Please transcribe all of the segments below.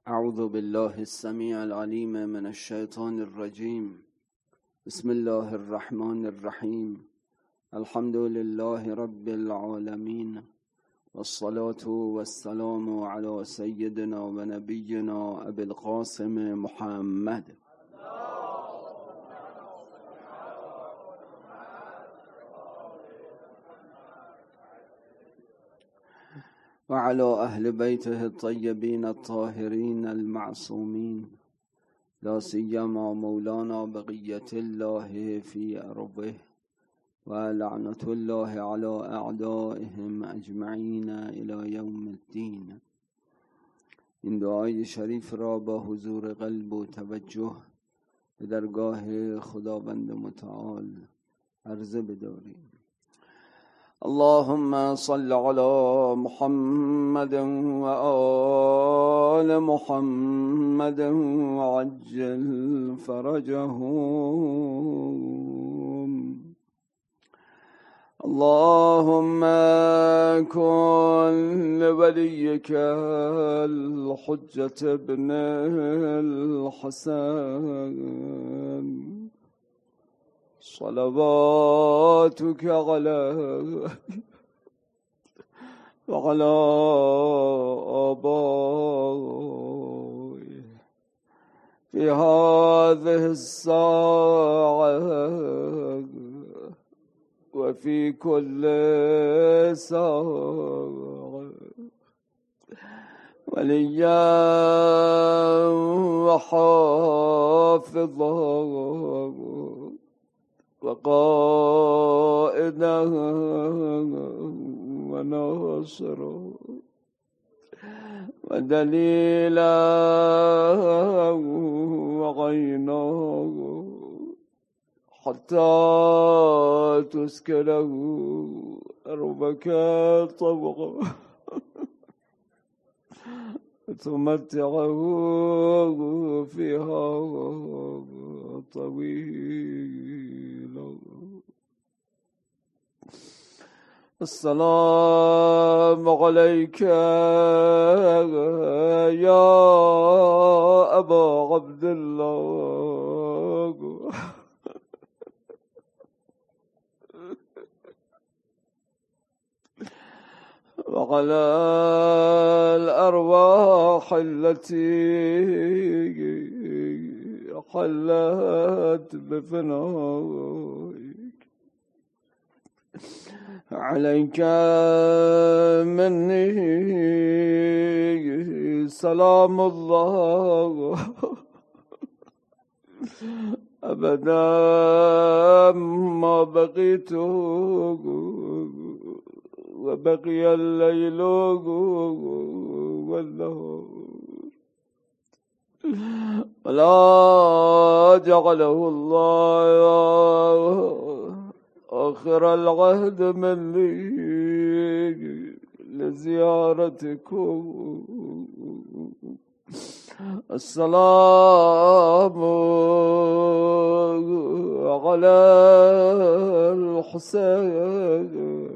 اعوذ بالله السمیع العلیم من الشیطان الرجیم. بسم الله الرحمن الرحیم. الحمد لله رب العالمین والصلاة والسلام على سیدنا و نبینا ابی القاسم محمد. وعلى أهل بيته الطيبين الطاهرين المعصومين، لا سيما مولانا بقية الله في أرضه، ولعنة الله على أعدائهم أجمعين إلى يوم الدين. این دعای شریف را با حضور قلب و توجه به درگاه خداوند متعال عرضه بداریم. اللهم صل على محمد وآل محمد وعجل فرجهم. اللهم كن لوليك الحجة ابن الحسن صلواتك عليه وعلى آبائه في هذه الساعة وفي كل ساعة، وليا وحافظا وقائدا وناصرا ودليلا وعينا حتى تسكنه أرضك طوعا وتمتعه فيها طويلا. السلام عليك يا أبا عبد الله وعلى الأرواح التي حلت بفنائك. عليك مني سلام الله أبدا ما بقيت وبقي الليل والنهار، ولا جعله الله آخر العهد مني لزيارتكم. السلام على الحسين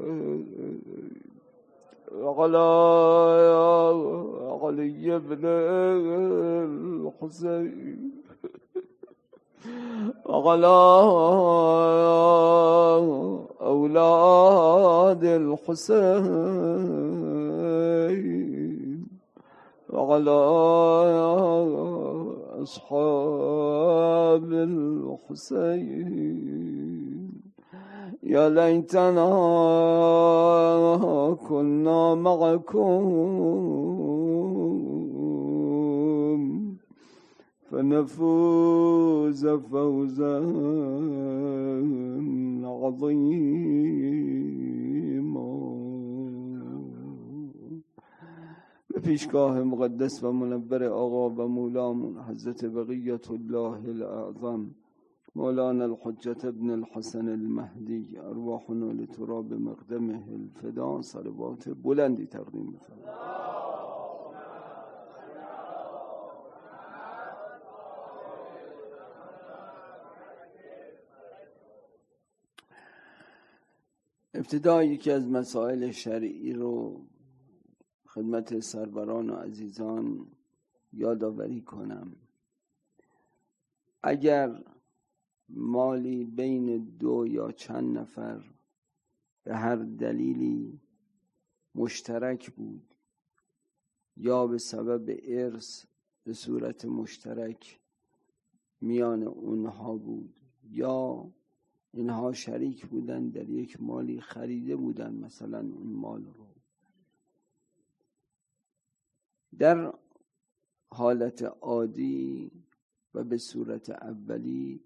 وعلى علي بن الحسين وعلى أولاد الحسين وعلى أصحاب الحسين. يا ليتنا كنا معكم فنفوز فوزا عظيما. به پیشگاه مقدس و منور آقا و مولامون حضرت بقیت الله الاعظم مولانا الحجة ابن الحسن المهدی، ارواحنا لتراب مقدمه الفدا، صلوات بلندی تقدیم بفرمایید. ابتدا یکی از مسائل شرعی رو خدمت سروران و عزیزان یادآوری کنم. اگر مالی بین 2 یا چند نفر به هر دلیلی مشترک بود یا به سبب ارث به صورت مشترک میان اونها بود یا اینها شریک بودن در یک مالی، خریده بودن مثلا اون مال رو، در حالت عادی و به صورت اولی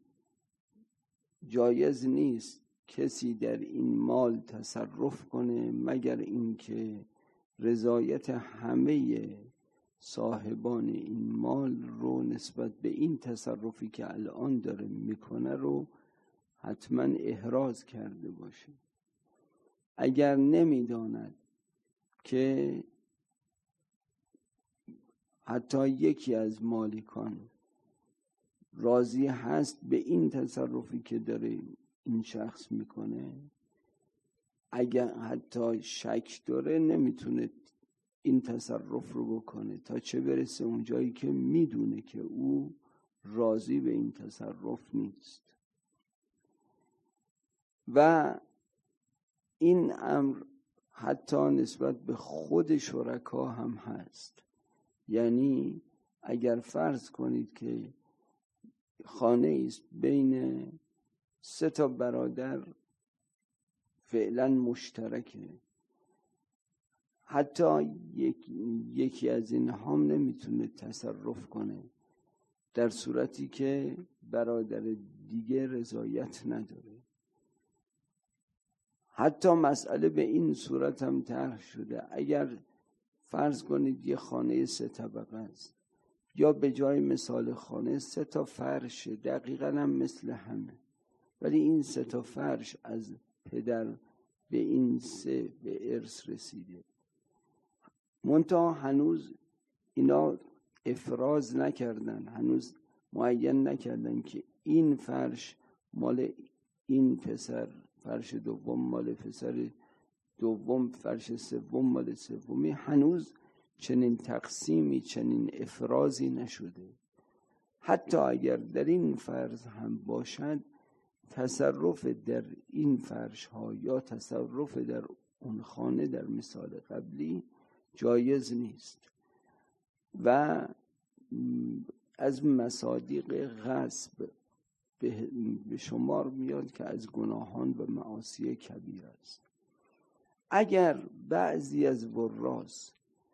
جایز نیست کسی در این مال تصرف کنه مگر اینکه رضایت همه صاحبان این مال رو نسبت به این تصرفی که الان داره میکنه رو حتما احراز کرده باشه. اگر نمیداند که حتی یکی از مالکان راضی هست به این تصرفی که داره این شخص میکنه، اگر حتی شک داره نمیتونه این تصرف رو بکنه تا چه برسه اون جایی که میدونه که او راضی به این تصرف نیست. و این امر حتی نسبت به خود شرکا هم هست. یعنی اگر فرض کنید که خانه است بین 3 تا برادر فعلا مشترکه، حتی یکی از اینها هم نمیتونه تصرف کنه در صورتی که برادر دیگه رضایت نداره. حتی مسئله به این صورت هم طرح شده، اگر فرض کنید یه خانه 3 طبقه است یا به جای مثال خانه 3 تا فرش دقیقاً هم مثل همه، ولی این 3 تا فرش از پدر به این 3 به ارث رسیده، منتها هنوز اینا افراز نکردن، هنوز معین نکردن که این فرش مال این پسر، فرش دوم مال پسر دوم، فرش سوم مال سومی. هنوز چنین تقسیمی، چنین افرازی نشده. حتی اگر در این فرض هم باشد، تصرف در این فرش ها یا تصرف در اون خانه در مثال قبلی جایز نیست و از مصادیق غصب به شمار میاد که از گناهان و معاصی کبیر است. اگر بعضی از وراث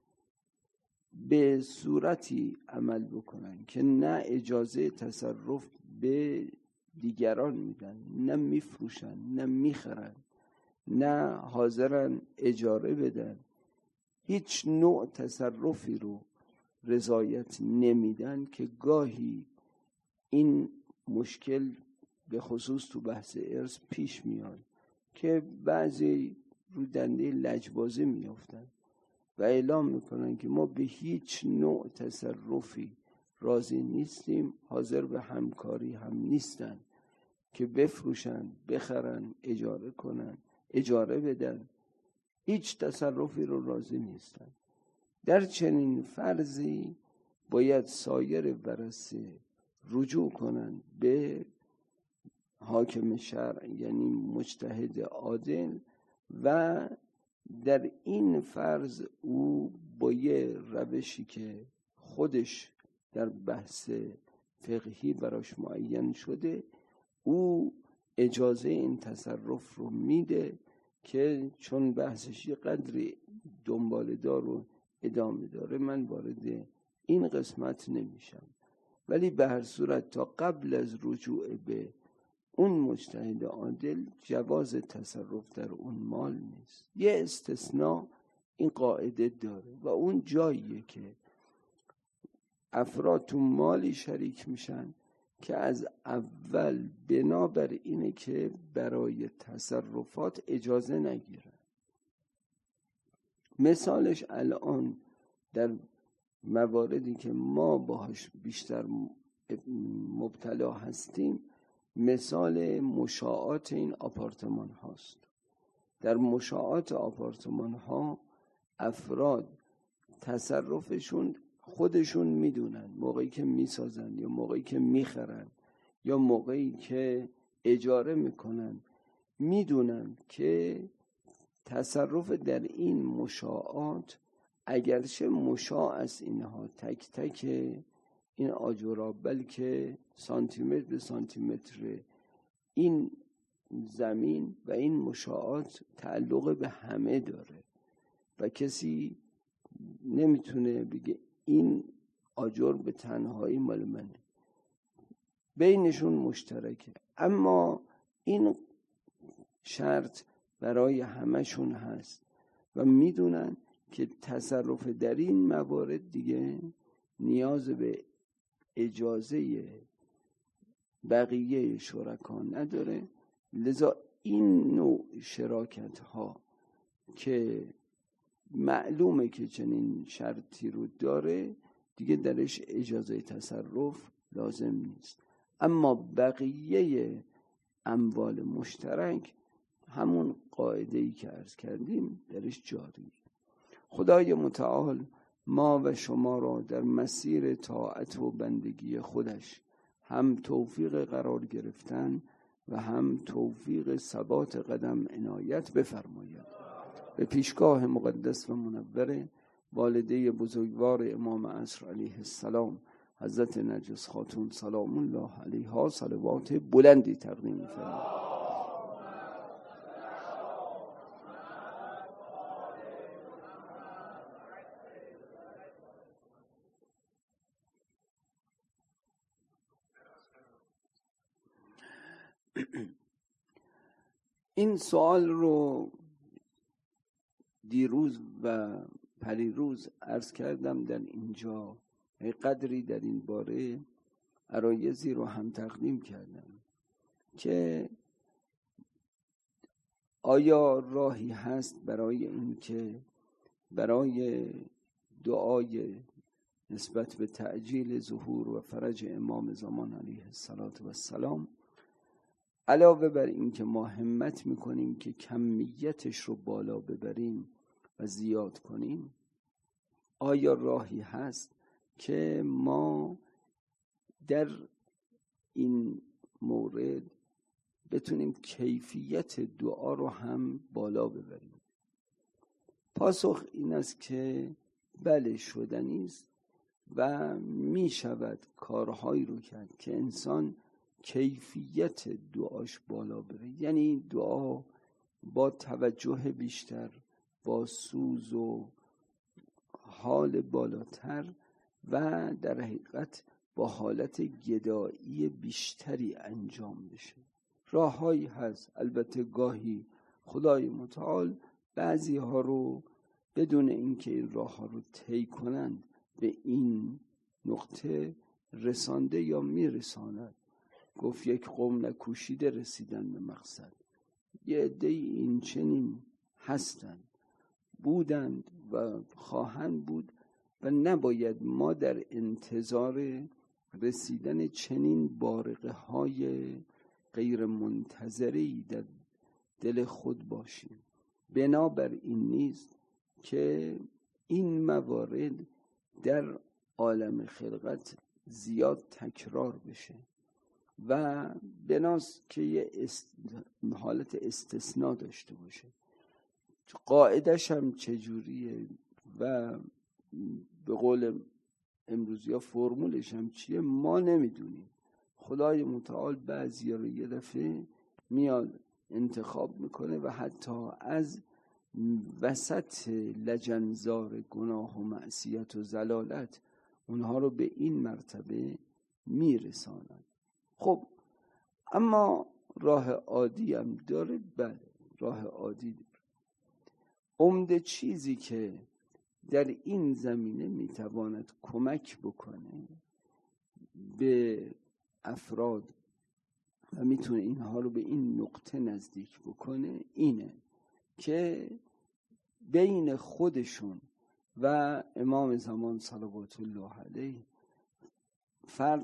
به صورتی عمل بکنن که نه اجازه تصرف به دیگران میدن، نه میفروشن، نه میخرن، نه حاضرن اجاره بدن، هیچ نوع تصرفی رو رضایت نمیدن، که گاهی این مشکل به خصوص تو بحث ارث پیش میاد که بعضی رو دنده لجبازی میافتن و اعلام میکنن که ما به هیچ نوع تصرفی راضی نیستیم، حاضر به همکاری هم نیستن که بفروشن، بخرن، اجاره کنن، اجاره بدن، هیچ تصرفی رو راضی نیستن. در چنین فرضی باید سایر ورثه رجوع کنن به حاکم شرع، یعنی مجتهد عادل، و در این فرض او با یه روشی که خودش در بحث فقهی براش معین شده، او اجازه این تصرف رو میده که چون بحثش یه قدری دنباله دار و ادامه داره من وارد این قسمت نمیشم، ولی به هر صورت تا قبل از رجوع به اون مجتهد عادل جواز تصرف در اون مال نیست. یه استثناء این قاعده داره و اون جاییه که افراد تو مالی شریک میشن که از اول بنابر اینه که برای تصرفات اجازه نگیرن. مثالش الان در مواردی که ما باهاش بیشتر مبتلا هستیم، مثال مشاعات این آپارتمان هاست. در مشاعات آپارتمان ها افراد تصرفشون خودشون میدونن موقعی که میسازن یا موقعی که میخرن یا موقعی که اجاره میکنن، میدونن که تصرف در این مشاعات اگرچه مشاع از اینها تک تک این آجرها، بلکه سانتیمتر به سانتیمتر این زمین و این مشاعات تعلق به همه داره و کسی نمیتونه بگه این آجر به تنهایی مال منه، بینشون مشترکه. اما این شرط برای همشون هست و میدونن که تصرف در این موارد دیگه نیاز به اجازه بقیه شرکا نداره. لذا این نوع شراکت ها که معلومه که چنین شرطی رو داره دیگه درش اجازه تصرف لازم نیست. اما بقیه اموال مشترک همون قاعده‌ای که عرض کردیم درش جاری. خدای متعال ما و شما را در مسیر طاعت و بندگی خودش هم توفیق قرار گرفتن و هم توفیق ثبات قدم عنایت بفرماید. به پیشگاه مقدس و منور والده بزرگوار امام عصر علیه السلام حضرت نرگس خاتون سلام الله علیها صلوات بلندی تقدیم فرمایید. این سوال رو دیروز و پریروز عرض کردم در اینجا، قدری در این باره عرایضی رو هم تقدیم کردم که آیا راهی هست برای اینکه برای دعای نسبت به تعجیل ظهور و فرج امام زمان علیه السلام علاوه بر این که ما همت میکنیم که کمیتش رو بالا ببریم و زیاد کنیم، آیا راهی هست که ما در این مورد بتونیم کیفیت دعا رو هم بالا ببریم؟ پاسخ این است که بله، شدنی است و می شود کارهایی رو کرد که انسان کیفیت دعاش بالا بره، یعنی دعا با توجه بیشتر، با سوز و حال بالاتر و در حقیقت با حالت گدایی بیشتری انجام بشه. راههایی هست، البته گاهی خدای متعال بعضی ها رو بدون اینکه این راه ها رو طی کنند به این نقطه رسانده یا میرساند. گفت یک قوم نکوشیده رسیدن به مقصد. یه عده‌ای این چنین هستند، بودند و خواهند بود و نباید ما در انتظار رسیدن چنین بارقه های غیر منتظری در دل خود باشیم. بنابر این نیست که این موارد در عالم خلقت زیاد تکرار بشه و بناست که یه حالت استثناء داشته باشه. قاعدش هم چجوریه و به قول امروزی ها فرمولش هم چیه ما نمیدونیم. خدای متعال بعضی رو یه دفعه میاد انتخاب میکنه و حتی از وسط لجنزار گناه و معصیت و زلالت اونها رو به این مرتبه میرساند. خب اما راه عادی هم داره؟ بله، راه عادی داره. عمده چیزی که در این زمینه میتواند کمک بکنه به افراد و میتونه اینها رو به این نقطه نزدیک بکنه اینه که بین خودشون و امام زمان صلوات الله علیه فرد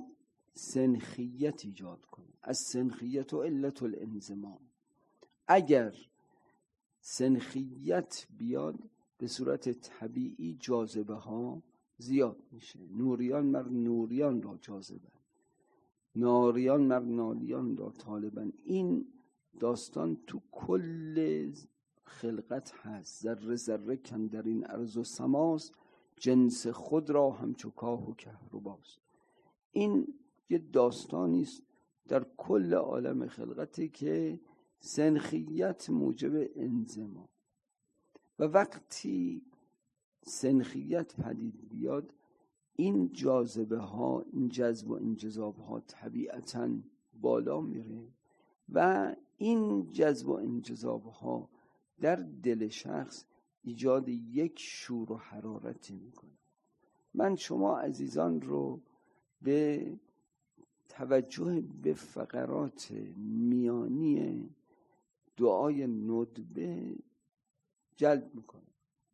سنخیت ایجاد کنه. از سنخیت و علت الانضمام. اگر سنخیت بیاد به صورت طبیعی جاذبه ها زیاد میشه. نوریان مر نوریان را جاذبن، ناریان مر نالیان را طالبن. این داستان تو کل خلقت هست. ذره ذره کاندر این ارض و سماست، جنس خود را همچو کاه و کهرباست. این یه داستانی است در کل عالم خلقتی که سنخیت موجب انزما، و وقتی سنخیت پدید بیاد این جاذبه ها، این جذب و انجذاب ها طبیعتاً بالا میره و این جذب و انجذاب ها در دل شخص ایجاد یک شور و حرارتی میکنه. من شما عزیزان رو به توجه به فقرات میانی دعای ندبه جلب میکنم.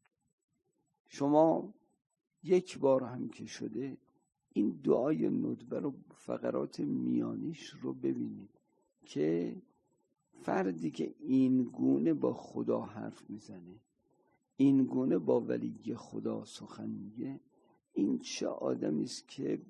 شما یک بار هم که شده این دعای ندبه رو، فقرات میانیش رو ببینید که فردی که این گونه با خدا حرف میزنه، این گونه با ولی خدا سخن میگه، این چه آدمی است که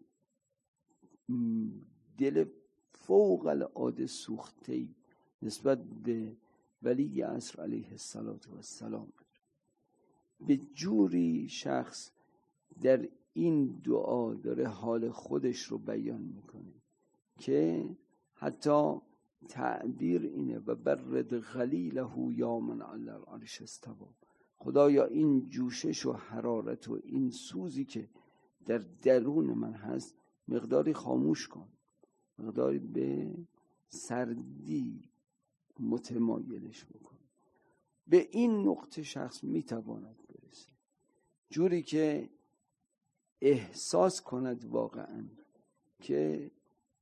دل فوق العاده سوخته‌ای نسبت به ولی عصر علیه السلام. به جوری شخص در این دعا داره حال خودش رو بیان میکنه که حتی تعبیر اینه و برد غلیله یا من علی العرش استوی. خدایا این جوشش و حرارت و این سوزی که در درون من هست مقداری خاموش کن، مقداری به سردی متمایلش بکن. به این نقطه شخص میتواند برسه، جوری که احساس کند واقعا که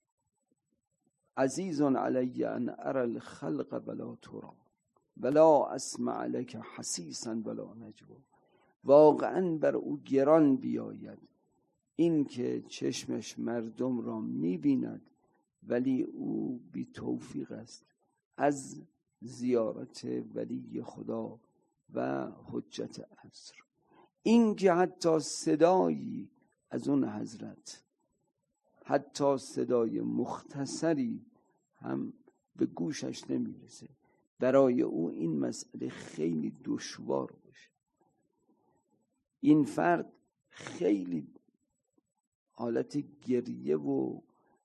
عزیز علی ان اری الخلق ولا ترى ولا اسمع لك حسیسا ولا نجوا. واقعا بر او گران بیاید این که چشمش مردم را میبیند ولی او بی توفیق است از زیارت ولی خدا و حجت عصر. این که حتی صدایی از اون حضرت، حتی صدای مختصری هم به گوشش نمیرسه، برای او این مسئله خیلی دشوار باشه. این فرد خیلی حالت گریه و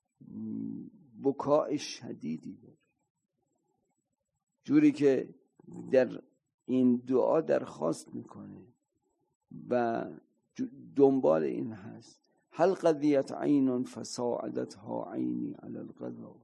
بکاء شدیدی داره، جوری که در این دعا درخواست میکنه و دنبال این هست: هل قضیت عین فساعدتها عینی علی القضا.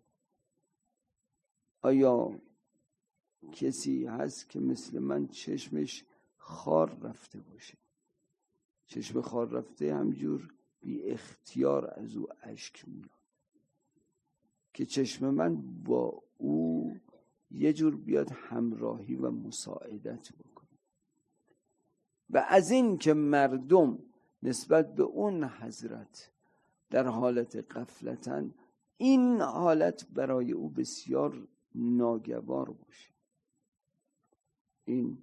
آیا کسی هست که مثل من چشمش خار رفته باشه؟ چشم خار رفته همجور بی اختیار از او اشک میاد که چشم من با او یه جور بیاد همراهی و مساعدت بکنه. و از این که مردم نسبت به اون حضرت در حالت غفلتن، این حالت برای او بسیار ناگوار باشه. این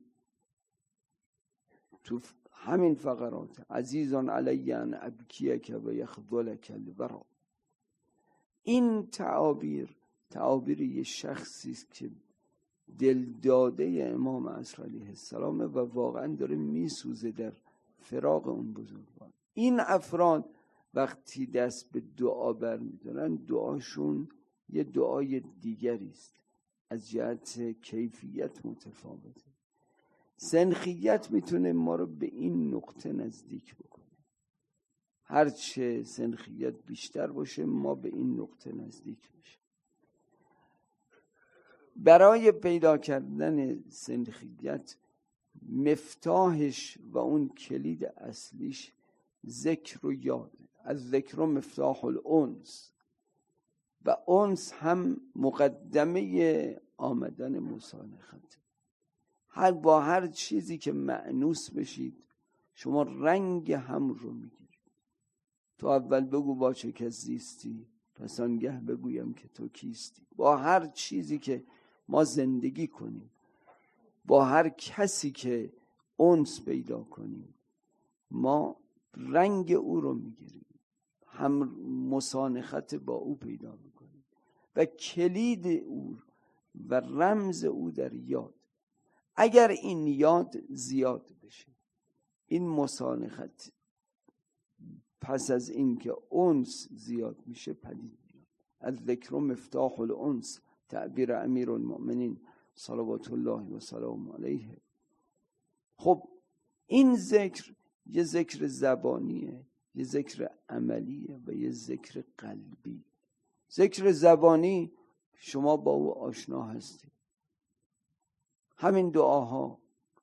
تو همین فقرات: عزیزان علی ان ابکیک و یخذلک الورا. این تعابیر یه شخصی است که دل داده امام عصر علیه السلام و واقعا داره میسوزه در فراق اون بزرگوار. این افراد وقتی دست به دعا برمیدارن، دعاشون یه دعای دیگری است، از جهت کیفیت متفاوته. سنخیت میتونه ما رو به این نقطه نزدیک بکنه. هرچه سنخیت بیشتر باشه ما به این نقطه نزدیک میشه. برای پیدا کردن سنخیت مفتاحش و اون کلید اصلیش ذکر و یاده. از ذکر و مفتاح الانس، و انس هم مقدمه آمدن مصالحت. با هر چیزی که مأنوس بشید شما رنگ هم رو میگیرید. تو اول بگو با چه کس زیستی، پس آنگه بگویم که تو کیستی. با هر چیزی که ما زندگی کنیم، با هر کسی که انس پیدا کنیم، ما رنگ او رو میگیرید، هم مسانخت با او پیدا میکنید و کلید او و رمز او در یاد. اگر این یاد زیاد بشه، این مسانخت پس از این که انس زیاد میشه پدید میاد. الذکر مفتاح الانس، تعبیر امیر المؤمنین صلوات الله و سلام علیه. خب این ذکر یه ذکر زبانیه، یه ذکر عملیه و یه ذکر قلبی. ذکر زبانی شما با او آشنا هستید، همین دعاها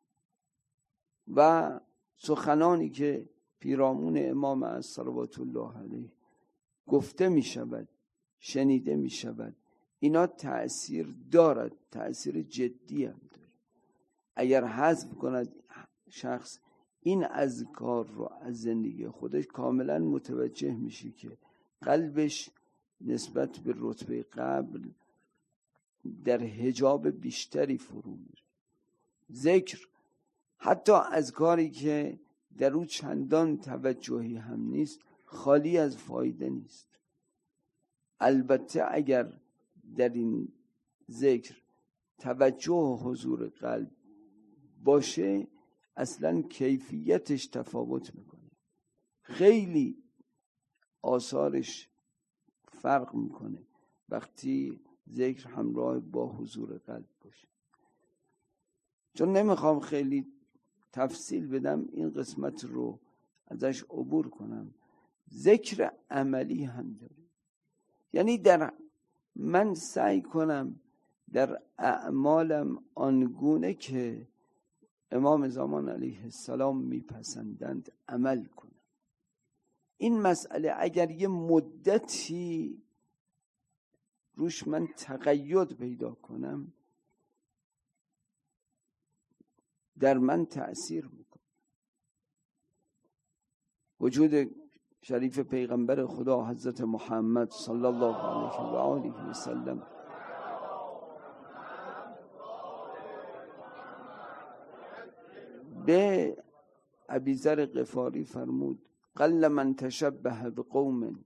و سخنانی که پیرامون امام از صلوات الله علیه گفته می شود، شنیده می شود، اینا تأثیر دارد، تأثیر جدی هم داره. اگر حذف کند شخص این اذکار رو از زندگی خودش، کاملا متوجه میشه که قلبش نسبت به رتبه قبل در حجاب بیشتری فرو میره. ذکر حتی اذکاری که در او چندان توجهی هم نیست، خالی از فایده نیست. البته اگر در این ذکر توجه و حضور قلب باشه، اصلا کیفیتش تفاوت میکنه، خیلی آثارش فرق میکنه وقتی ذکر همراه با حضور قلب باشه. چون نمیخوام خیلی تفصیل بدم، این قسمت رو ازش عبور کنم. ذکر عملی هم داره، یعنی من سعی کنم در اعمالم آنگونه که امام زمان علیه السلام میپسندند عمل کنم. این مسئله اگر یه مدتی روش من تقید پیدا کنم، در من تأثیر میکنه. وجود شریف پیغمبر خدا حضرت محمد صلی الله علیه و آله و سلم به ابیذر غفاری فرمود: قل من تشبه بقوم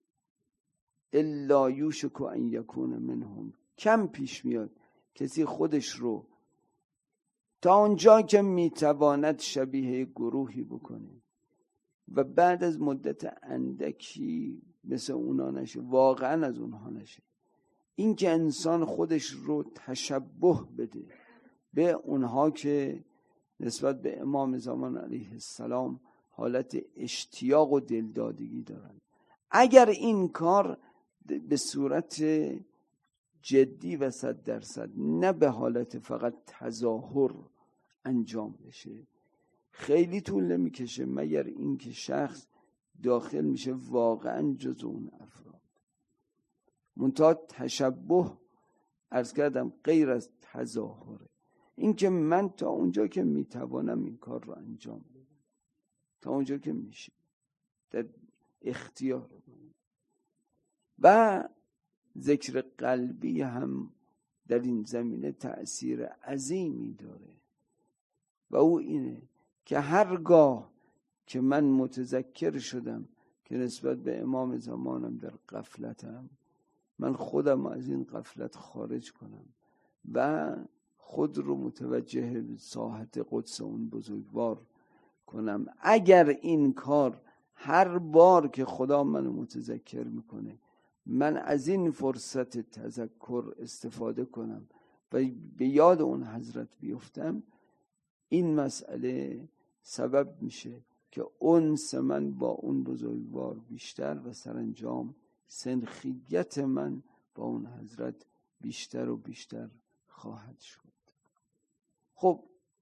الا یوشک ان یکون منهم. کم پیش میاد کسی خودش رو تا اونجا که میتواند شبیه گروهی بکنه و بعد از مدت اندکی مثل اونا نشه، واقعا از اونها نشه. این که انسان خودش رو تشبه بده به اونها که نسبت به امام زمان علیه السلام حالت اشتیاق و دلدادگی دارن، اگر این کار به صورت جدی و 100% نه به حالت فقط تظاهر انجام بشه، خیلی طول نمیکشه مگر اینکه شخص داخل میشه واقعا جز اون افراد. منتها تشبه عرض کردم غیر از تظاهره، اینکه من تا اونجا که میتوانم این کار رو انجام بدم، تا اونجا که میشه در اختیار من. و ذکر قلبی هم در این زمینه تأثیر عظیمی داره و او اینه که هرگاه که من متذکر شدم که نسبت به امام زمانم در غفلتم، من خودم از این غفلت خارج کنم و خود رو متوجه ساحت قدس اون بزرگوار کنم. اگر این کار هر بار که خدا منو متذکر میکنه من از این فرصت تذکر استفاده کنم و به یاد اون حضرت بیفتم، این مسئله سبب میشه که انس من با اون بزرگوار بیشتر و سرانجام سنخیت من با اون حضرت بیشتر و بیشتر خواهد شد. خب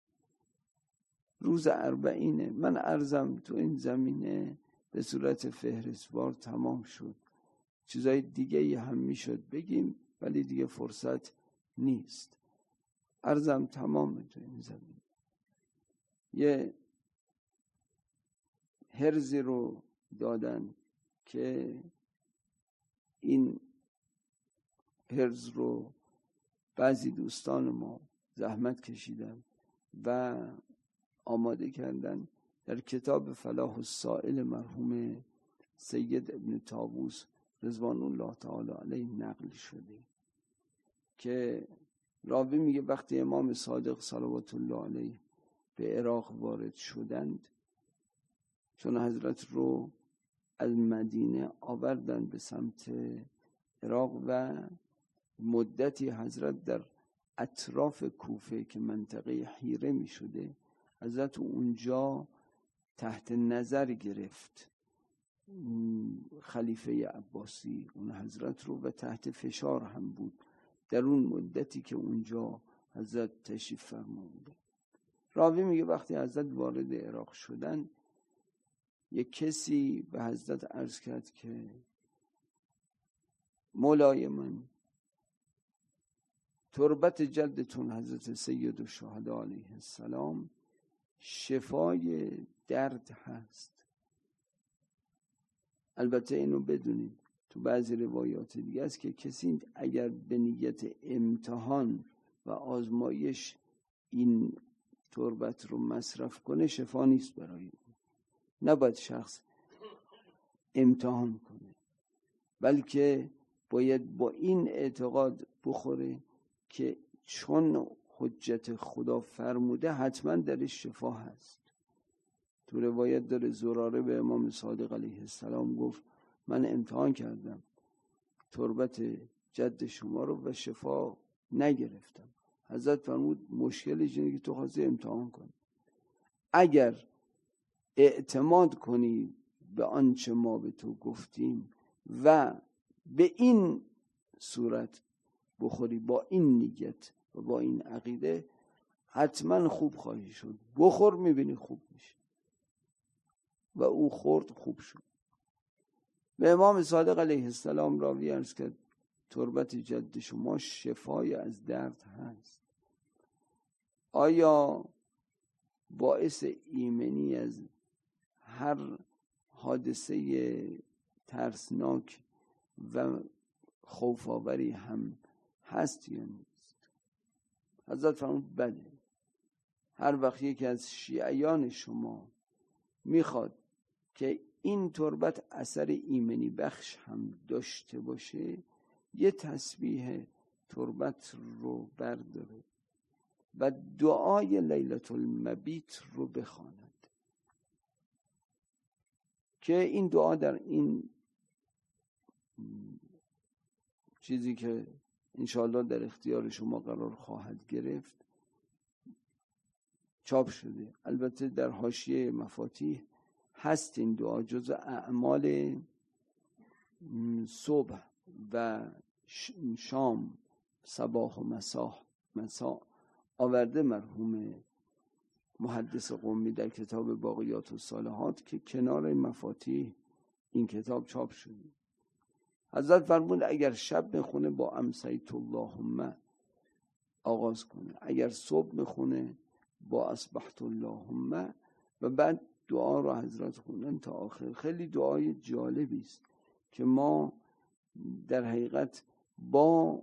روز 40 من عرضم تو این زمینه به صورت فهرستوار تمام شد. چیزای دیگه هم میشد بگیم ولی دیگه فرصت نیست. عرضم تمام تو این زمینه. یه هرزی رو دادن که این هرز رو بعضی دوستان ما زحمت کشیدن و آماده کردن در کتاب فلاح السائل مرحوم سید ابن طاووس رضوان الله تعالی علیه نقل شده که راوی میگه وقتی امام صادق صلوات الله علیه به عراق وارد شدند، چون حضرت رو از مدینه آوردن به سمت عراق و مدتی حضرت در اطراف کوفه که منطقه حیره می شده، حضرت اونجا تحت نظر گرفت خلیفه عباسی اون حضرت رو و تحت فشار هم بود در اون مدتی که اونجا حضرت تشریف فرما بوده. راوی میگه وقتی حضرت وارد عراق شدن، یک کسی به حضرت عرض کرد که مولای من، تربت جدتون حضرت سید الشهدا علیه السلام شفای درد هست. البته اینو بدونید تو بعضی روایات دیگه است که کسی اگر به نیت امتحان و آزمایش این تربت رو مصرف کنه شفا نیست برای اون. نباید شخص امتحان کنه، بلکه باید با این اعتقاد بخوره که چون حجت خدا فرموده حتما درش شفا هست. تو روایت داره زراره به امام صادق علیه السلام گفت من امتحان کردم تربت جد شما رو و شفا نگرفتم. حضرت فرمود مشکلش اینه که تو خواستی امتحان کنی. اگر اعتماد کنی به آنچه ما به تو گفتیم و به این صورت بخوری، با این نیت و با این عقیده، حتما خوب خواهی شد. بخور میبینی خوب میشه. و او خورد، خوب شد. به امام صادق علیه السلام راوی عرض کرد تربت جد شما شفای از درد هست. آیا باعث ایمنی از هر حادثه ترسناک و خوف‌آوری هم هست یا نیست؟ حضرت فرمود بله. هر وقت یکی از شیعیان شما میخواد که این تربت اثر ایمنی بخش هم داشته باشه، یه تسبیح تربت رو برداره و دعای لیلة المبیت رو بخواند که این دعا در این چیزی که انشاءالله در اختیار شما قرار خواهد گرفت چاپ شده. البته در حاشیه مفاتیح هست این دعا، جز اعمال صبح و شام، صباح و مساء آورده مرحوم محدث قمی در کتاب باقیات الصالحات که کنار مفاتیح این کتاب چاپ شده. حضرت فرمود اگر شب میخونه با امسیت اللهم آغاز کنه، اگر صبح میخونه با اصبحت اللهم، و بعد دعا رو حضرت خوندن تا آخر. خیلی دعای جالبی است که ما در حقیقت با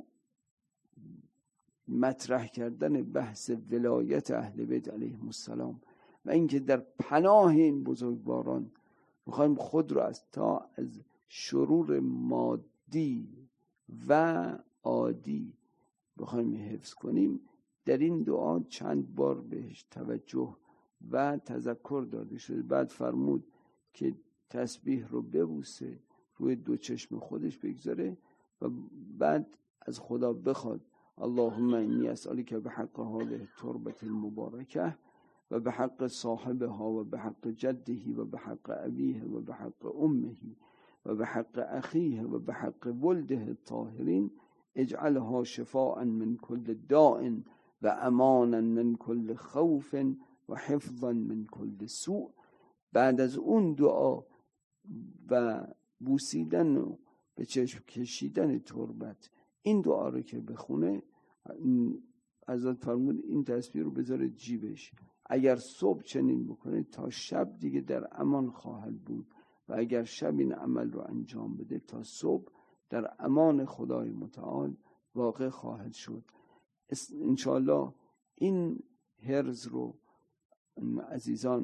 مطرح کردن بحث ولایت اهل بیت علیهم السلام و اینکه در پناه این بزرگواران میخوایم خود رو از شرور مادی و عادی بخوایم حفظ کنیم، در این دعا چند بار بهش توجه و تذکر داده شده. بعد فرمود که تسبیح رو ببوسه، روی دو چشم خودش بگذاره و بعد از خدا بخواد اللهم انی اسألک بحق هذه التربة المبارکه و بحق صاحبها و بحق جده و بحق ابیه و بحق امه و بحق اخیه و بحق ولده الطاهرین اجعلها شفاء من كل داء و امانا من كل خوف و حفظا من كل سوء. بعد از اون دعا و بوسیدن و به چشم کشیدن تربت این دعا رو که بخونه، حضرت فرمود این تسبیح رو بذاره جیبش. اگر صبح چنین بکنه تا شب دیگه در امان خواهد بود و اگر شب این عمل رو انجام بده تا صبح در امان خدای متعال واقع خواهد شد. انشاءالله این حرز رو عزیزان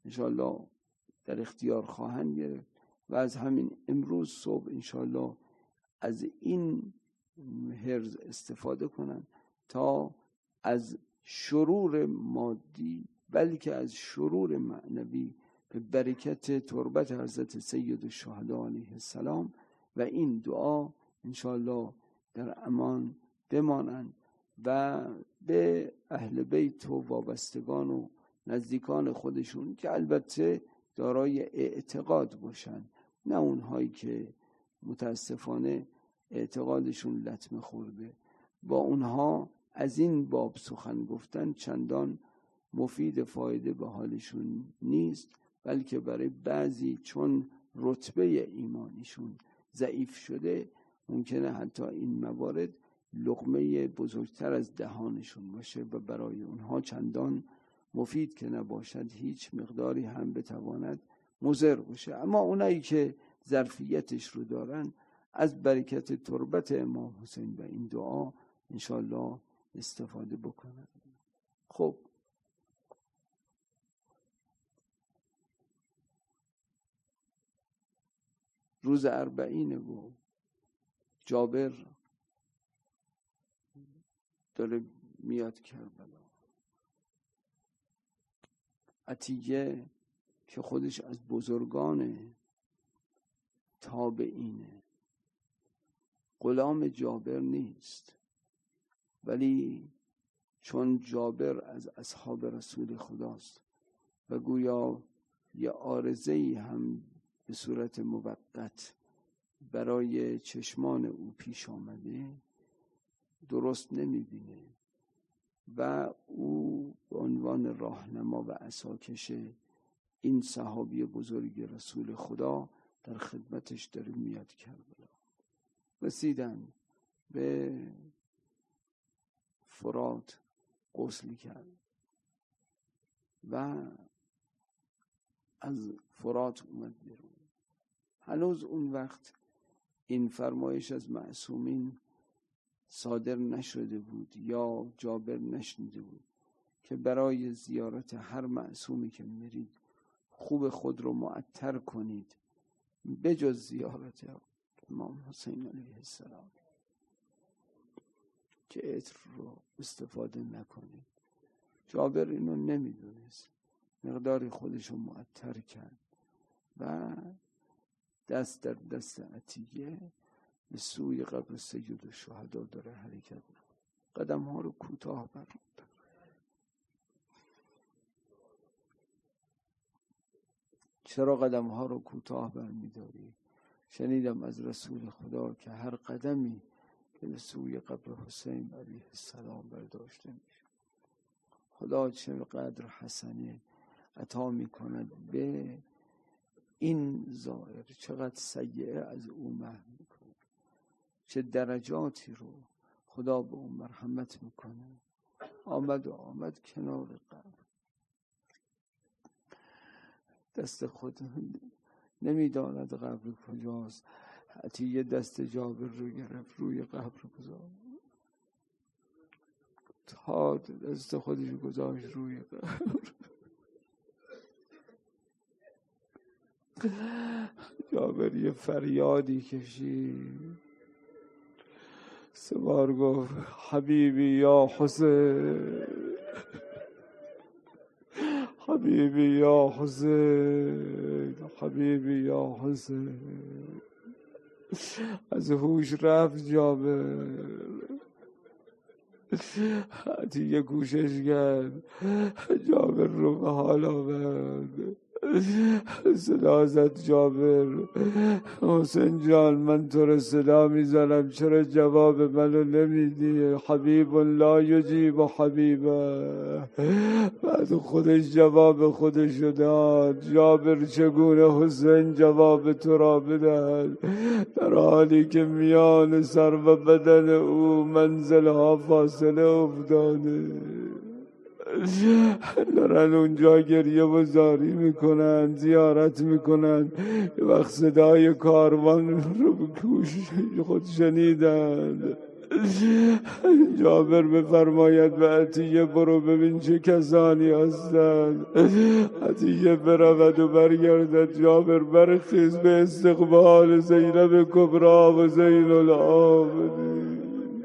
انشاءالله در اختیار خواهند گرفت و از همین امروز صبح انشاءالله از این حرز استفاده کنند تا از شرور مادی بلکه از شرور معنوی به برکت تربت حضرت سید الشهدا علیه السلام و این دعا انشاءالله در امان بمانند و به اهل بیت و وابستگان و نزدیکان خودشون که البته دارای اعتقاد باشن، نه اونهایی که متاسفانه اعتقادشون لطمه خورده، با اونها از این باب سخن گفتن چندان مفید فایده به حالشون نیست، بلکه برای بعضی چون رتبه ایمانیشون ضعیف شده ممکنه حتی این موارد لقمه بزرگتر از دهانشون باشه و برای اونها چندان مفید که نباشد هیچ مقداری هم بتواند مضر باشه. اما اونایی که ظرفیتش رو دارن از برکت تربت امام حسین و این دعا انشالله استفاده بکنن. خب روز 40 و جابر داره میاد کربلا. عطیه که خودش از بزرگان تابعینه، غلام جابر نیست، ولی چون جابر از اصحاب رسول خداست و گویا یه عارضه‌ای هم به صورت موقت برای چشمان او پیش آمده، درست نمیبینه و او به عنوان راهنما و عصاکش این صحابی بزرگ رسول خدا در خدمتش داره میاد کربلا. رسیدن به فرات، غسل کرد و از فرات اومد بیرون. هنوز اون وقت این فرمایش از معصومین صادر نشده بود یا جابر نشنیده بود که برای زیارت هر معصومی که میرید خوب خود رو معطر کنید بجز زیارت امام حسین علیه السلام که عطر رو استفاده نکنید. جابر اینو نمیدونست، مقداری خودش رو معطر کرد و دست در دست عطیه به سوی قبر سید الشهدا داره حرکت میکنه. قدم ها رو کوتاه برمی‌داره. چرا قدم ها رو کوتاه برمی‌داری؟ شنیدم از رسول خدا که هر قدمی که به سوی قبر حسین علیه السلام برداشته میشه خدا چقدر حسنه عطا میکند به این زائر، چقدر سیئه از او محو میکنه، چه درجاتی رو خدا به اون مرحمت میکنه. آمد کنار قبر، دست خود نمیداند قبر کجاست، عطیه دست جابر رو گرفت روی قبر گذاشت، تا دست خودش گذاشت روی قبر. جابر یه فریادی کشید، 3 بار گفت حبیبی یا حسین، حبیبی یا حسین، حبیبی یا حسین. از هوش رفت جابر، عطیه کوشش کرد جابر رو به حال آورد. صدا زد جابر، حسین جان من تو رو صدا میزنم چرا جواب منو نمیدی؟ حبیب لا یجیب حبیبه. بعد خودش جواب خودشو داد. جابر چگونه حسین جواب تو را بدهد در حالی که میان سر و بدن او منزلها فاصله افتاده؟ دارن اونجا گریه و زاری میکنن، زیارت میکنن. یه وقت صدای کاروان رو به گوش خود شنیدن. جابر بفرماید به عطیه برو ببین چه کسانی هستند. عطیه برود و برگردد. جابر برخیز به استقبال زینب کبرا و زین العابدین.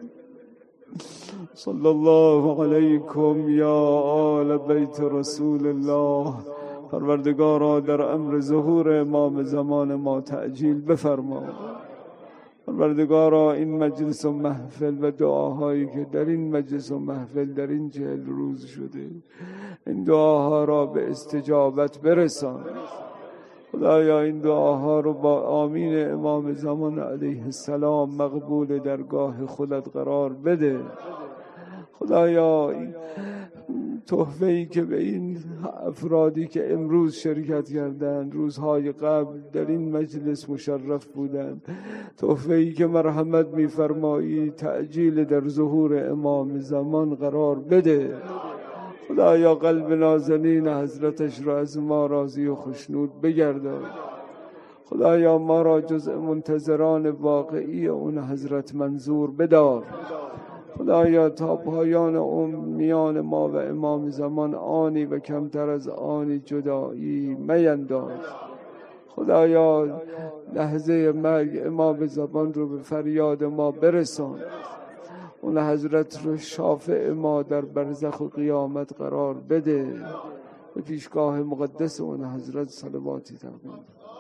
صلی الله علیکم یا آل بیت رسول الله. پروردگارا در امر ظهور امام زمان ما تعجیل بفرما. پروردگارا این مجلس و محفل و دعاهایی که در این مجلس و محفل در این 40 روز شده، این دعاها را به استجابت برسان. خدایا این دعاها رو با آمین امام زمان علیه السلام مقبول درگاه خودت قرار بده. خدایا تحفه‌ای که به این افرادی که امروز شرکت کردند، روزهای قبل در این مجلس مشرف بودند، تحفه‌ای که مرحمت می‌فرمایی تعجیل در ظهور امام زمان قرار بده. خدایا قلب نازنین حضرتش را از ما راضی و خشنود بگردان. خدایا ما را جزء منتظران واقعی اون حضرت منظور بدار. خدایا تا پایان میان ما و امام زمان آنی و کمتر از آنی جدایی مینداز. خدایا لحظه مرگ امام زمان رو به فریاد ما برسان. اون حضرت رو شافع ما در برزخ و قیامت قرار بده. به پیشگاه مقدس اون حضرت صلواتی تقدیم.